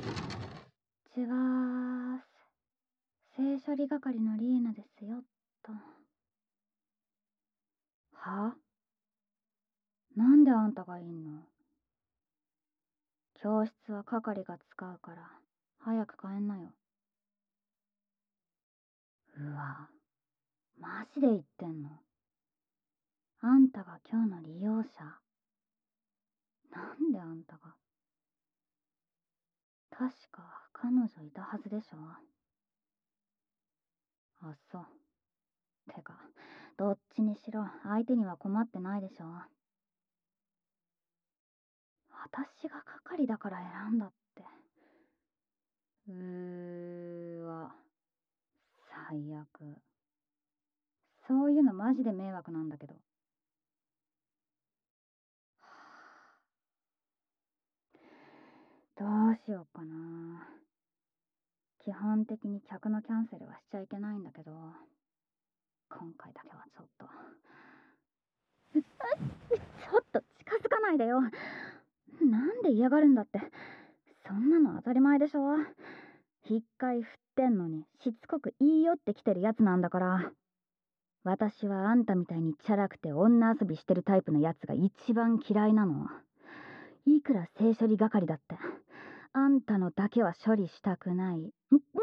ちはーす。性処理係のリーナですよ、と。は？なんであんたがいんの？教室は係が使うから、早く帰んなよ。うわ、マジで言ってんの？あんたが今日の利用者？なんであんたが？確か彼女いたはずでしょ。あ、そう。てか、どっちにしろ相手には困ってないでしょ。私が係だから選んだって。わ、最悪。そういうのマジで迷惑なんだけど。どうしようかな。基本的に客のキャンセルはしちゃいけないんだけど、今回だけはちょっと。ちょっと近づかないでよ。なんで嫌がるんだって。そんなの当たり前でしょ。一回振ってんのにしつこく言い寄ってきてるやつなんだから。私はあんたみたいにチャラくて女遊びしてるタイプのやつが一番嫌いなの。いくら性処理係だって、あんたのだけは処理したくない。いや、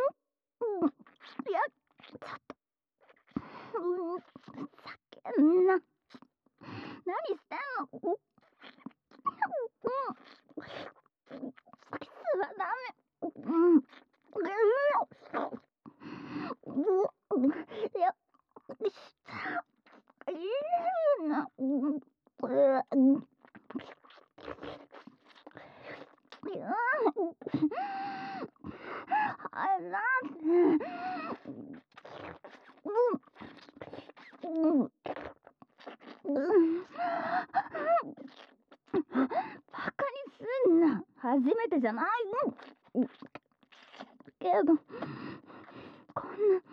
ちょっと。叫んな。何してんの？キスはダメ。いや、入れるな。バカにすんな。初めてじゃないけど、こんな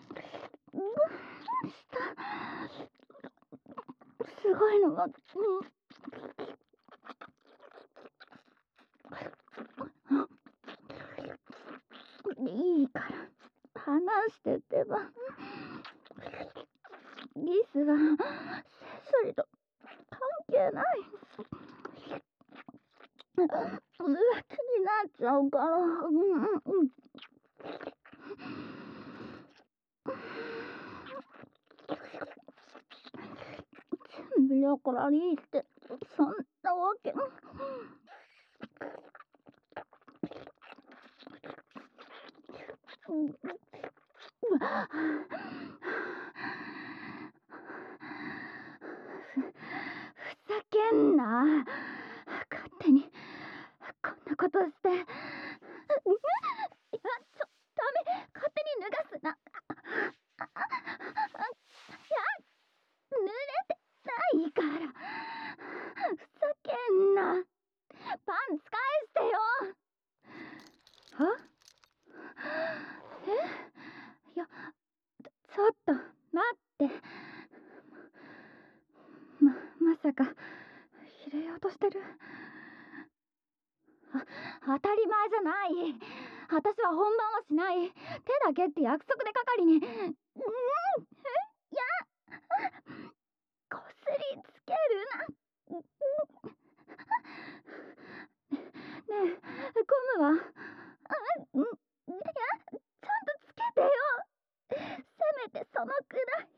すごいのが、いいから話しててば。リスはセソリと関係ない。浮気になっちゃうから。全部だからリーってそんなわけ。ふざけんな。勝手にこんなことして。いや、ダメ。勝手に脱がすな。いや、濡れてないから。ふざけんな。パンツ返してよ。は？いや、ちょっと待って。まさか入れようとしてる？当たり前じゃない。私は本番はしない。手だけって約束で係に。いや、こすりつけるな。ねえ、ゴムは？いや、ちゃんとつけてよ。せめてそのくらい。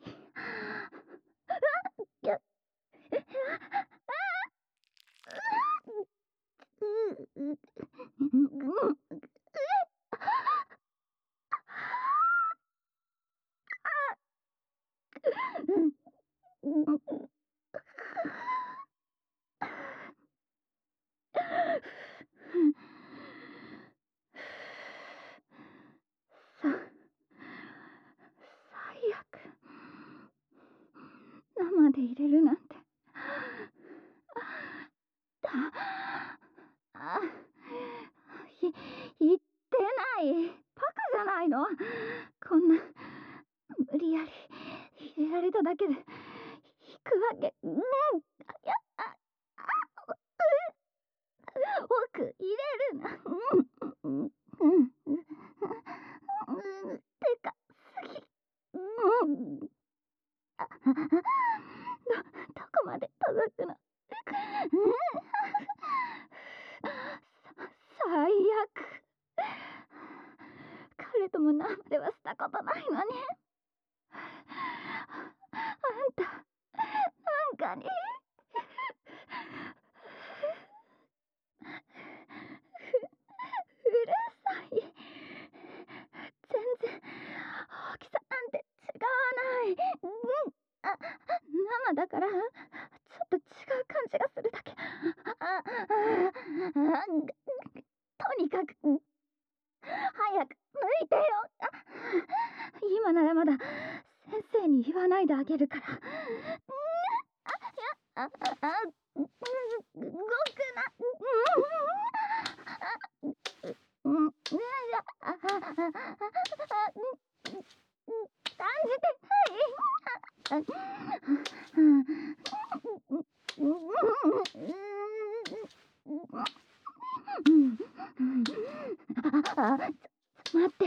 いや、最悪。生で入れるなんて。あ、言ってない。バカじゃないの？こんな無理やり入れられただけで引くわけ。いや、奥入れるな。 も生ではしたことないのに。あんた、なんかに。うるさい。全然、大きさなんて違わない。生だから、ちょっと違う感じがするだけ。とにかく、早く抜いてよ。今ならまだ先生に言わないであげるから。動くな。感じてない。待って。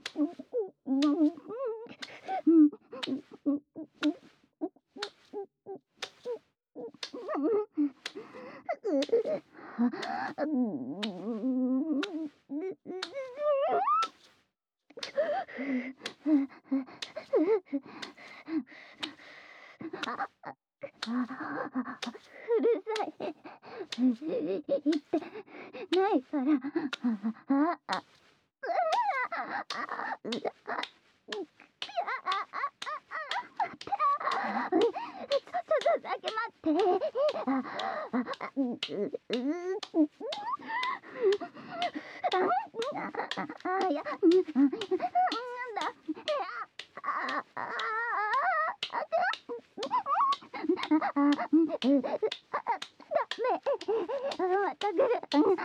うるさい。言ってないから。ちょっとだけ待って。いや、なんだ。また来る。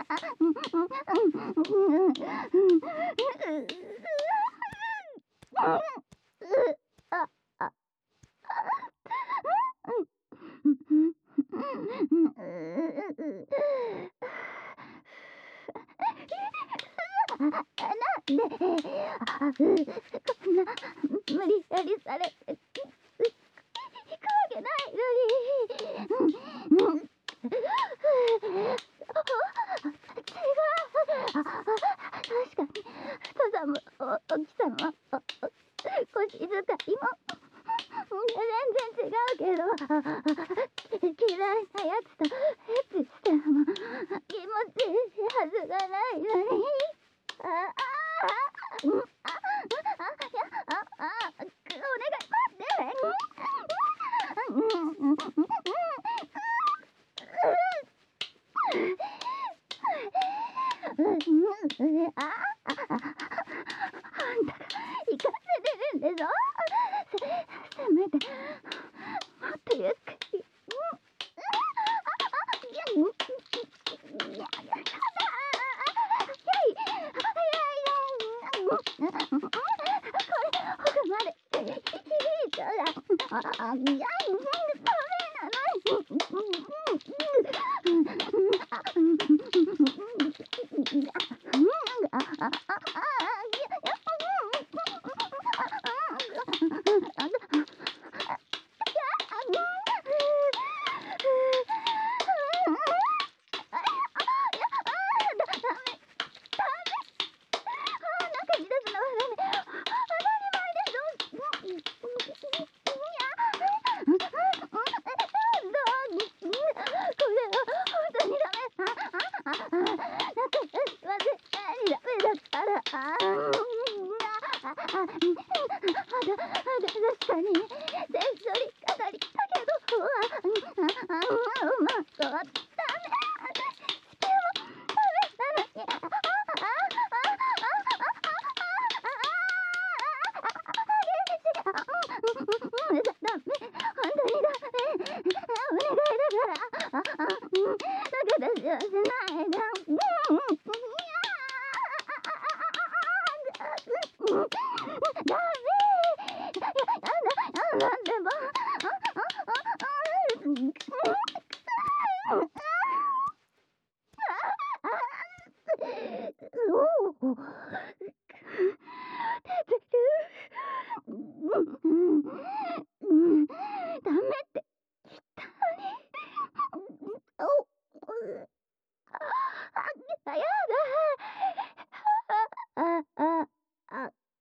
なんでこんな無理やりされて行くわけないのに。確かに太さも大きさも腰使いも全然違うけど、嫌いなやつとエッチしても気持ちいいはずがないのに。お願い待って。あんたが行かせれるんでしょ。せめてもっとゆっくり。奥まで響いたら。ダメなの。確かに手取りかかりだけど、ダメ。本当にダメ。お願いだから。だけどしないで。ダメ。なんでも。おお。出てる。ダメって言ったのに。やだ。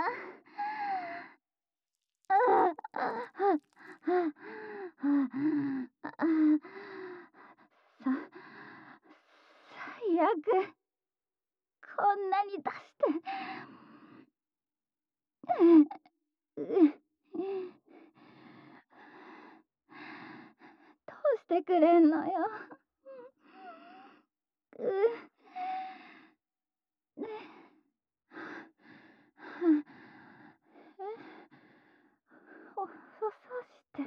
最悪。こんなに出して。どうしてくれんのよ。そして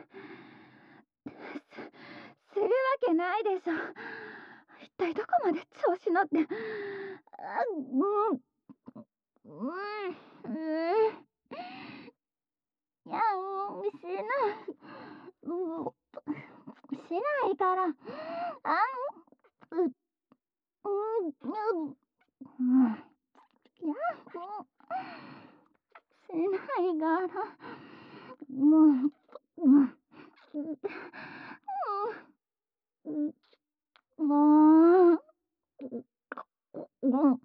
するわけないでしょ。一体どこまで調子乗って。いや、しない。しないから。いや、しないから。もう、もう、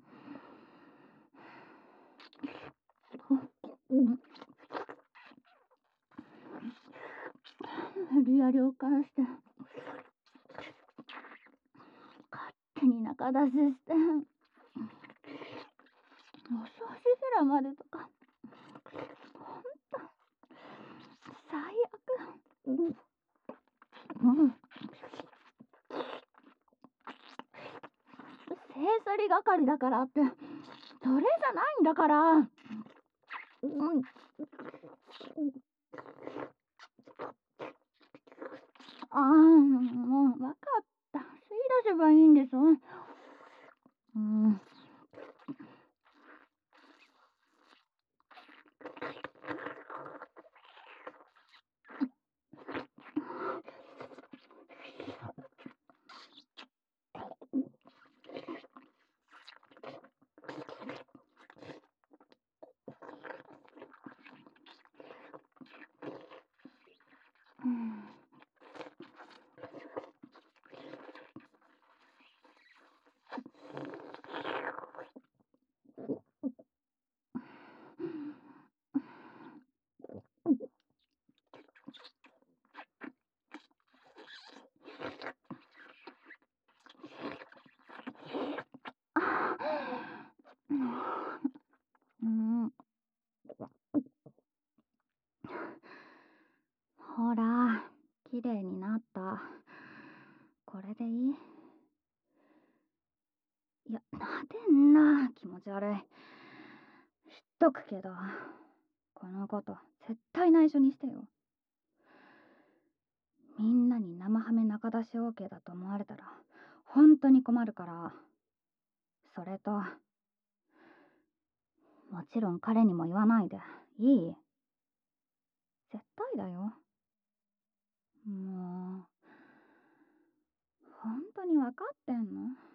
無理やりおかして勝手に仲出ししてお掃除すらまでとか、ほんと最悪。清掃り係だからってそれじゃないんだから。もう分かった。吸い出せばいいんです。ほら、きれいになった。これでいい？いや、なでんな、気持ち悪い。知っとくけど、このこと絶対内緒にしてよ。みんなに生ハメ仲出し OK だと思われたら本当に困るから。それと、もちろん彼にも言わないでいい？絶対だよ。もう本当に分かってんの？